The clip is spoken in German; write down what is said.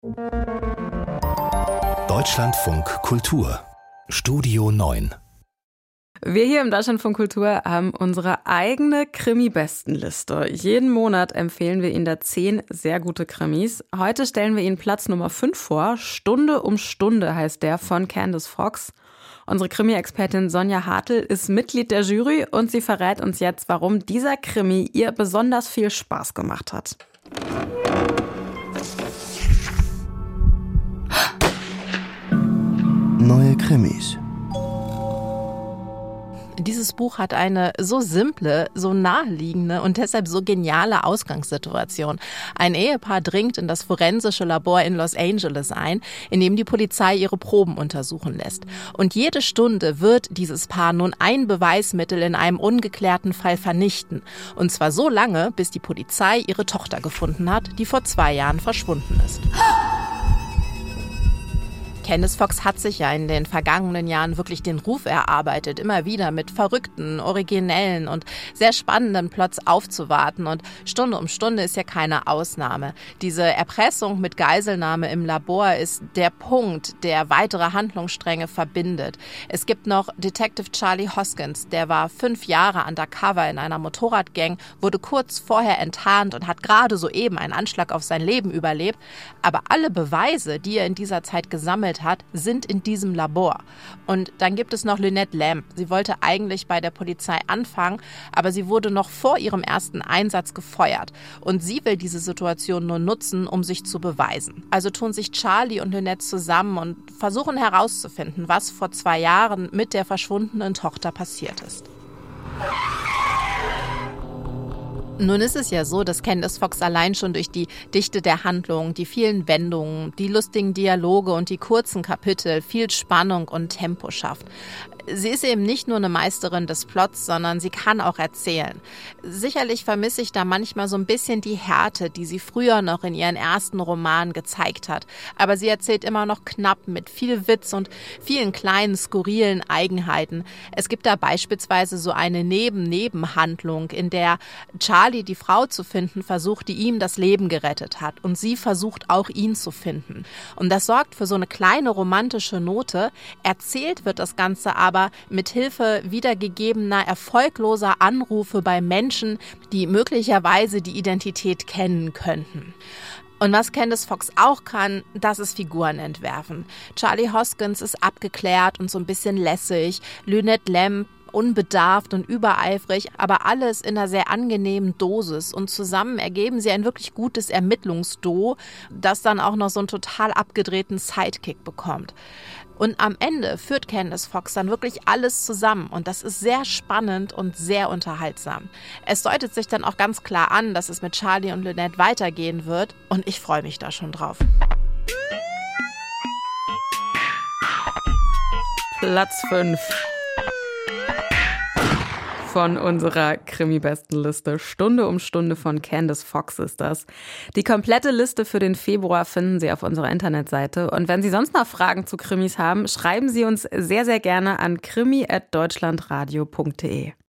Deutschlandfunk Kultur Studio 9. Wir hier im Deutschlandfunk Kultur haben unsere eigene Krimi-Bestenliste. Jeden Monat empfehlen wir Ihnen da 10 sehr gute Krimis. Heute stellen wir Ihnen Platz Nummer 5 vor. Stunde um Stunde heißt der, von Candice Fox. Unsere Krimi-Expertin Sonja Hartl ist Mitglied der Jury und sie verrät uns jetzt, warum dieser Krimi ihr besonders viel Spaß gemacht hat. Neue Krimis. Dieses Buch hat eine so simple, so naheliegende und deshalb so geniale Ausgangssituation. Ein Ehepaar dringt in das forensische Labor in Los Angeles ein, in dem die Polizei ihre Proben untersuchen lässt. Und jede Stunde wird dieses Paar nun ein Beweismittel in einem ungeklärten Fall vernichten. Und zwar so lange, bis die Polizei ihre Tochter gefunden hat, die vor 2 Jahren verschwunden ist. Candice Fox hat sich ja in den vergangenen Jahren wirklich den Ruf erarbeitet, immer wieder mit verrückten, originellen und sehr spannenden Plots aufzuwarten. Und Stunde um Stunde ist ja keine Ausnahme. Diese Erpressung mit Geiselnahme im Labor ist der Punkt, der weitere Handlungsstränge verbindet. Es gibt noch Detective Charlie Hoskins, der war 5 Jahre undercover in einer Motorradgang, wurde kurz vorher enttarnt und hat gerade soeben einen Anschlag auf sein Leben überlebt. Aber alle Beweise, die er in dieser Zeit gesammelt hat, sind in diesem Labor. Und dann gibt es noch Lynette Lamb. Sie wollte eigentlich bei der Polizei anfangen, aber sie wurde noch vor ihrem ersten Einsatz gefeuert. Und sie will diese Situation nur nutzen, um sich zu beweisen. Also tun sich Charlie und Lynette zusammen und versuchen herauszufinden, was vor 2 Jahren mit der verschwundenen Tochter passiert ist. Nun ist es ja so, dass Candice Fox allein schon durch die Dichte der Handlung, die vielen Wendungen, die lustigen Dialoge und die kurzen Kapitel viel Spannung und Tempo schafft. Sie ist eben nicht nur eine Meisterin des Plots, sondern sie kann auch erzählen. Sicherlich vermisse ich da manchmal so ein bisschen die Härte, die sie früher noch in ihren ersten Romanen gezeigt hat. Aber sie erzählt immer noch knapp mit viel Witz und vielen kleinen, skurrilen Eigenheiten. Es gibt da beispielsweise so eine Nebenhandlung, in der Charlie die Frau zu finden versucht, die ihm das Leben gerettet hat. Und sie versucht auch ihn zu finden. Und das sorgt für so eine kleine romantische Note. Erzählt wird das Ganze aber mit Hilfe wiedergegebener erfolgloser Anrufe bei Menschen, die möglicherweise die Identität kennen könnten. Und was Candice Fox auch kann, das ist Figuren entwerfen. Charlie Hoskins ist abgeklärt und so ein bisschen lässig. Lynette Lamb unbedarft und übereifrig, aber alles in einer sehr angenehmen Dosis. Und zusammen ergeben sie ein wirklich gutes Ermittlungsduo, das dann auch noch so einen total abgedrehten Sidekick bekommt. Und am Ende führt Candice Fox dann wirklich alles zusammen und das ist sehr spannend und sehr unterhaltsam. Es deutet sich dann auch ganz klar an, dass es mit Charlie und Lynette weitergehen wird und ich freue mich da schon drauf. Platz 5 von unserer Krimi-Bestenliste. Stunde um Stunde von Candice Fox ist das. Die komplette Liste für den Februar finden Sie auf unserer Internetseite. Und wenn Sie sonst noch Fragen zu Krimis haben, schreiben Sie uns sehr, sehr gerne an krimi@deutschlandradio.de.